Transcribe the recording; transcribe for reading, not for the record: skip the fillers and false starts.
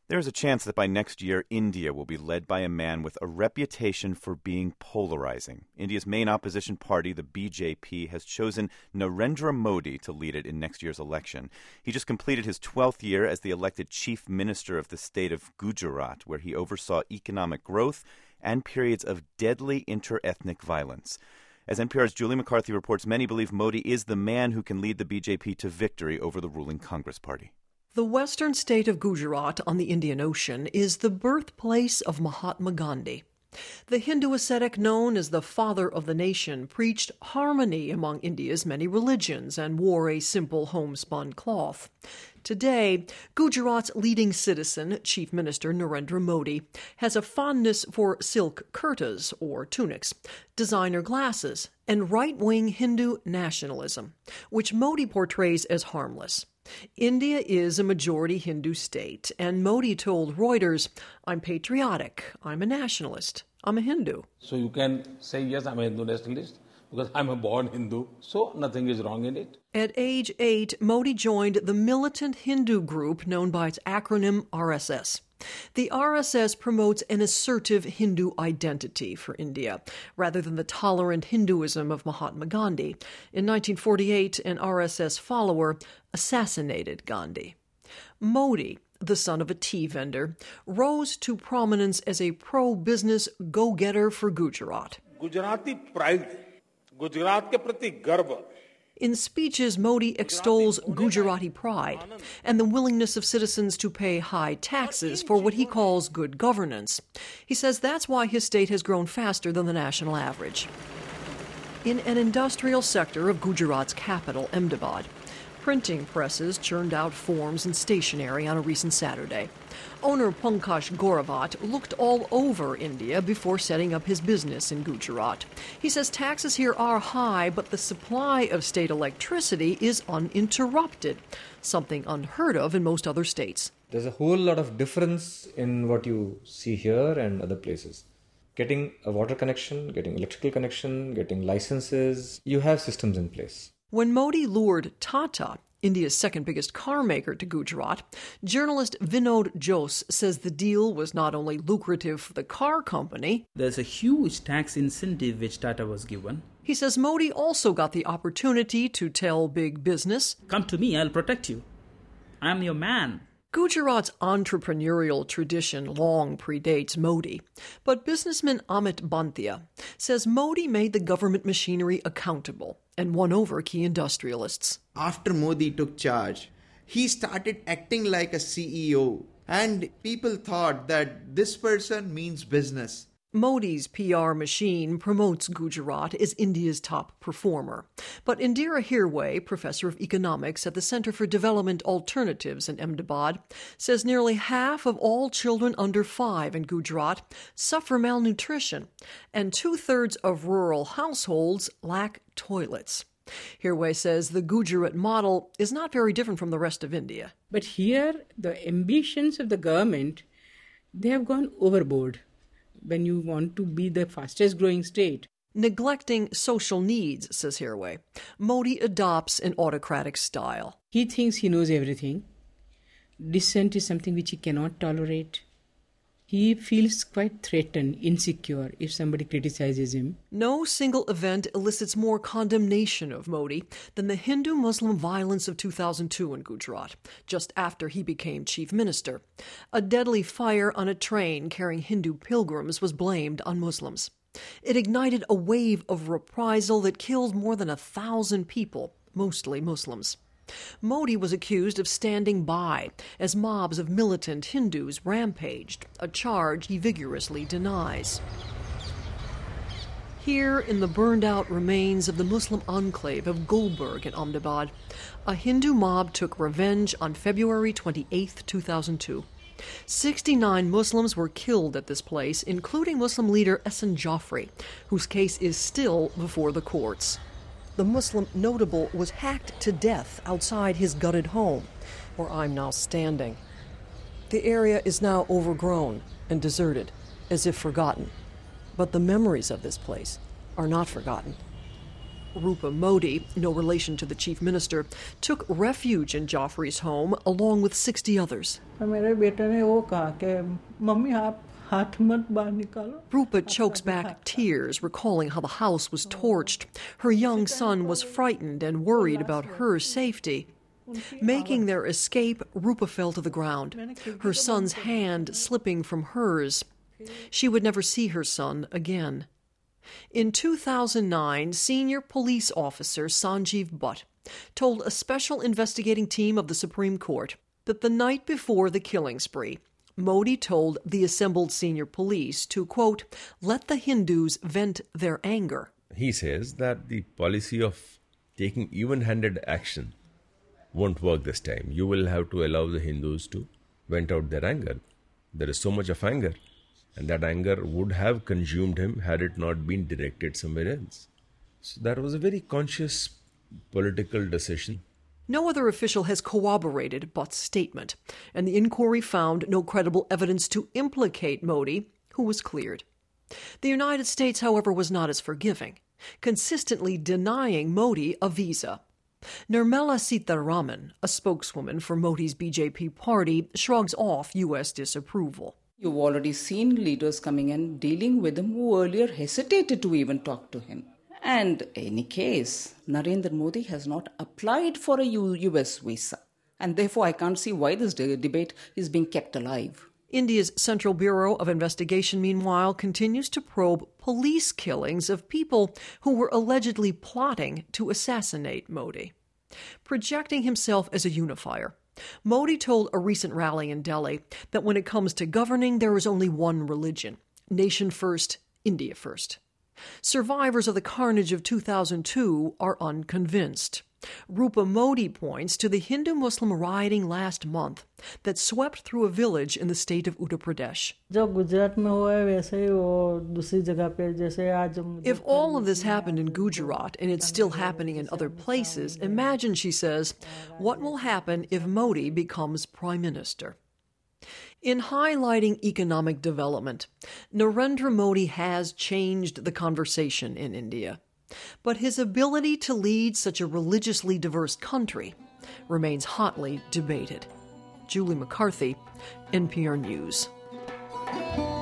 There's a chance that by next year, India will be led by a man with a reputation for being polarizing. India's main opposition party, the BJP, has chosen Narendra Modi to lead it in next year's election. He just completed his 12th year as the elected chief minister of the state of Gujarat, where he oversaw economic growth and periods of deadly inter-ethnic violence. As NPR's Julie McCarthy reports, many believe Modi is the man who can lead the BJP to victory over the ruling Congress Party. The western state of Gujarat on the Indian Ocean is the birthplace of Mahatma Gandhi. The Hindu ascetic known as the father of the nation preached harmony among India's many religions and wore a simple homespun cloth. Today, Gujarat's leading citizen, Chief Minister Narendra Modi, has a fondness for silk kurtas, or tunics, designer glasses, and right-wing Hindu nationalism, which Modi portrays as harmless. India is a majority Hindu state, and Modi told Reuters, "I'm patriotic, I'm a nationalist, I'm a Hindu." So you can say, yes, I'm a Hindu nationalist, because I'm a born Hindu, so nothing is wrong in it. At age 8, Modi joined the militant Hindu group known by its acronym RSS. The RSS promotes an assertive Hindu identity for India, rather than the tolerant Hinduism of Mahatma Gandhi. In 1948, an RSS follower assassinated Gandhi. Modi, the son of a tea vendor, rose to prominence as a pro-business go-getter for Gujarat. Gujarati pride, Gujarat ke prati garv. In speeches, Modi extols Gujarati pride and the willingness of citizens to pay high taxes for what he calls good governance. He says that's why his state has grown faster than the national average. In an industrial sector of Gujarat's capital, Ahmedabad, printing presses churned out forms and stationery on a recent Saturday. Owner Pankaj Gauravat looked all over India before setting up his business in Gujarat. He says taxes here are high, but the supply of state electricity is uninterrupted, something unheard of in most other states. There's a whole lot of difference in what you see here and other places. Getting a water connection, getting electrical connection, getting licenses, you have systems in place. When Modi lured Tata, India's second biggest car maker, to Gujarat, journalist Vinod Jose says the deal was not only lucrative for the car company. There's a huge tax incentive which Tata was given. He says Modi also got the opportunity to tell big business, "Come to me, I'll protect you. I'm your man." Gujarat's entrepreneurial tradition long predates Modi, but businessman Amit Bantia says Modi made the government machinery accountable and won over key industrialists. After Modi took charge, he started acting like a CEO, and people thought that this person means business. Modi's PR machine promotes Gujarat as India's top performer. But Indira Hirway, professor of economics at the Center for Development Alternatives in Ahmedabad, says nearly half of all children under 5 in Gujarat suffer malnutrition, and 2/3 of rural households lack toilets. Hirway says the Gujarat model is not very different from the rest of India. But here, the ambitions of the government, they have gone overboard. When you want to be the fastest growing state. Neglecting social needs, says Hirway, Modi adopts an autocratic style. He thinks he knows everything. Dissent is something which he cannot tolerate. He feels quite threatened, insecure if somebody criticizes him. No single event elicits more condemnation of Modi than the Hindu-Muslim violence of 2002 in Gujarat, just after he became chief minister. A deadly fire on a train carrying Hindu pilgrims was blamed on Muslims. It ignited a wave of reprisal that killed more than 1,000 people, mostly Muslims. Modi was accused of standing by as mobs of militant Hindus rampaged, a charge he vigorously denies. Here, in the burned-out remains of the Muslim enclave of Gulberg in Ahmedabad, a Hindu mob took revenge on February 28, 2002. 69 Muslims were killed at this place, including Muslim leader Ehsan Joffrey, whose case is still before the courts. The Muslim notable was hacked to death outside his gutted home, where I'm now standing. The area is now overgrown and deserted, as if forgotten. But the memories of this place are not forgotten. Rupa Modi, no relation to the chief minister, took refuge in Joffrey's home along with 60 others. Rupa chokes back tears, recalling how the house was torched. Her young son was frightened and worried about her safety. Making their escape, Rupa fell to the ground, her son's hand slipping from hers. She would never see her son again. In 2009, senior police officer Sanjeev Bhatt told a special investigating team of the Supreme Court that the night before the killing spree, Modi told the assembled senior police to, quote, let the Hindus vent their anger. He says that the policy of taking even-handed action won't work this time. You will have to allow the Hindus to vent out their anger. There is so much of anger, and that anger would have consumed him had it not been directed somewhere else. So that was a very conscious political decision. No other official has corroborated Bhatt's statement, and the inquiry found no credible evidence to implicate Modi, who was cleared. The United States, however, was not as forgiving, consistently denying Modi a visa. Nirmala Sitharaman, a spokeswoman for Modi's BJP party, shrugs off U.S. disapproval. You've already seen leaders coming in dealing with him who earlier hesitated to even talk to him. And in any case, Narendra Modi has not applied for a US visa. And therefore, I can't see why this debate is being kept alive. India's Central Bureau of Investigation, meanwhile, continues to probe police killings of people who were allegedly plotting to assassinate Modi. Projecting himself as a unifier, Modi told a recent rally in Delhi that when it comes to governing, there is only one religion: nation first, India first. Survivors of the carnage of 2002 are unconvinced. Rupa Modi points to the Hindu-Muslim rioting last month that swept through a village in the state of Uttar Pradesh. If all of this happened in Gujarat and it's still happening in other places, imagine, she says, what will happen if Modi becomes prime minister. In highlighting economic development, Narendra Modi has changed the conversation in India. But his ability to lead such a religiously diverse country remains hotly debated. Julie McCarthy, NPR News.